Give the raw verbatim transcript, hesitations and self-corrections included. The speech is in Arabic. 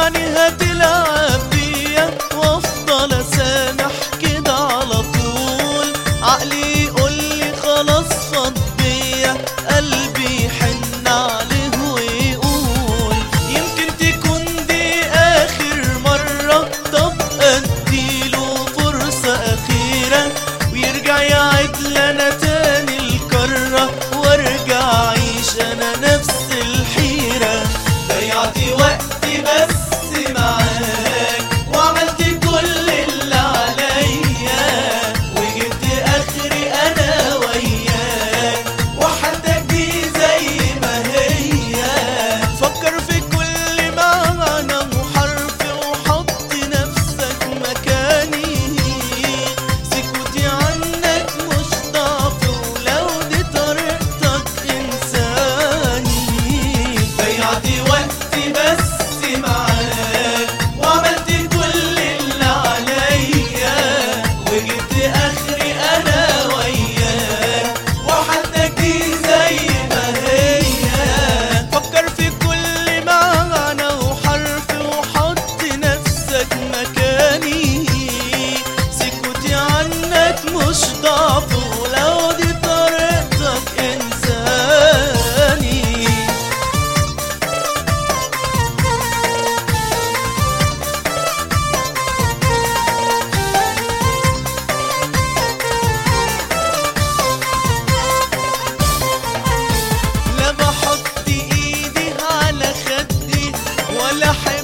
يعني هتلعب بيا وافضل اسامح كده على طول؟ عقلي يقولي خلاص فاض بيا، قلبي يحن عليه ويقول يمكن تكون دي اخر مرة، طب اديله فرصة اخيرة ويرجع يعيد لنا تاني الكرة، وارجع اعيش انا نفس الحيرة. ضيعت وقتي بس معاك وعملت كل اللي عليا، وجبت اخري انا وياك وحالتك دي زي ما هي. فكر في كل معنى وحرف وحط نفسك مكاني، سكوتي عنك مش ضعف ولو دي طريقتك انساني. ضيعت وقتي بس معاك وعملت كل اللي عليا، وجبت اخري انا وياك وحالتك دي زي ما هي. فكر في كل معنى وحرف وحط نفسك مكاني، سكوتي عنك مش ضعف ولو دي طريقتك انساني. لا بحط ايدي على خدي ولا حاجة